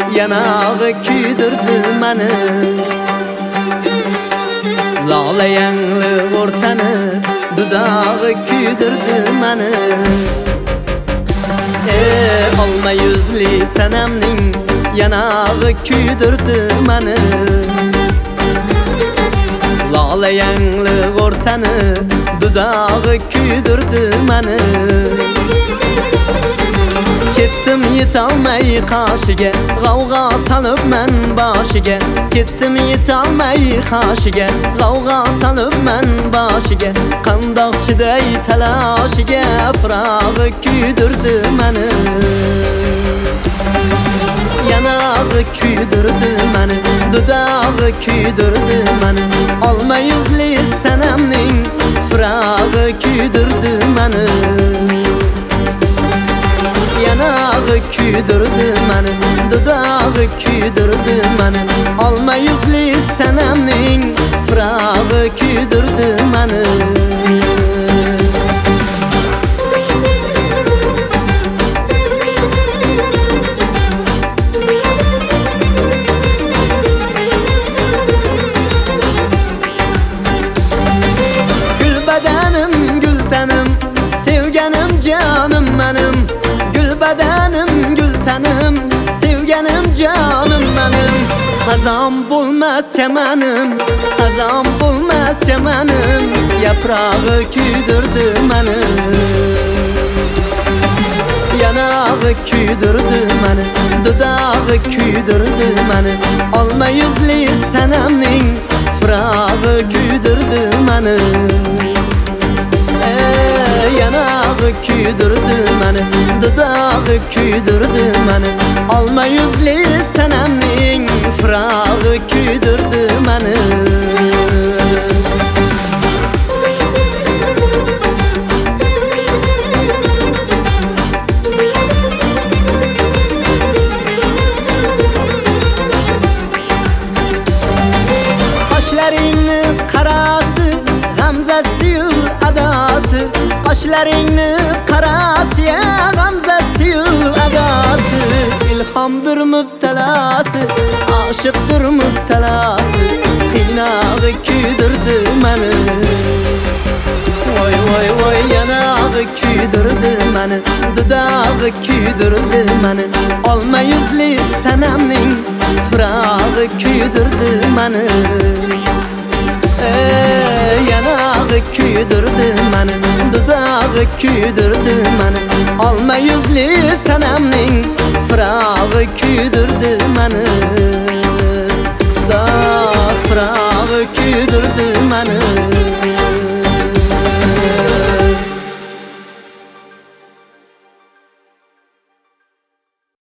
yanog'i kuydirdi meni. Lola yangli o'rtani dudog'i kuydirdi meni. Olma yuzli sanamning yanog'i kuydirdi meni. Lola yangli o'rtani dudog'i kuydirdi meni. Ketdim yetolmay qoshiga, g'avg'o solib men boshiga. Ketdim yetolmay qoshiga, g'avg'o solib men boshiga. Qandoq chiday taloshiga, firog'i kuydirdi meni. Yanog'i kuydirdi meni, dudog'i kuydirdi meni. Olma yuzli sanamning firog'i kuydirdi meni. Yanog'i kuydirdi meni, dudog'i kuydirdi meni. Olma yuzli sanamning firog'i kuydirdi meni. Gul badanim, gul tanim, sevganim jonim menim. Badanim gül tanım, sevganim canım benim. Hazam bulmaz çamanim, hazam bulmaz çamanim. Yaprağı kuydirdi meni. Yanog'i kuydirdi meni, dudog'i kuydirdi meni. Olma yuzli sanamning firog'i kuydirdi meni. Yanog'i kuydirdi meni, dudog'i kuydirdi meni. Olma yuzli sanamning firog'i kuydirdi meni. Qoshlaringni qarasi, g'amzasi adasi. Qoshlaringni qarasi, g'amzasi adasi. İlhamdır müptelası, aşıqdır müptelası. Qiynog'i kuydirdi meni. Voy voy voy yanog'i kuydirdi meni, dudog'i kuydirdi meni. Olma yuzli sanamning firog'i kuydirdi meni. Yanog'i kuydirdi meni, dudog'i kuydirdi meni. Olma yuzli sanamning firog'i kuydirdi meni.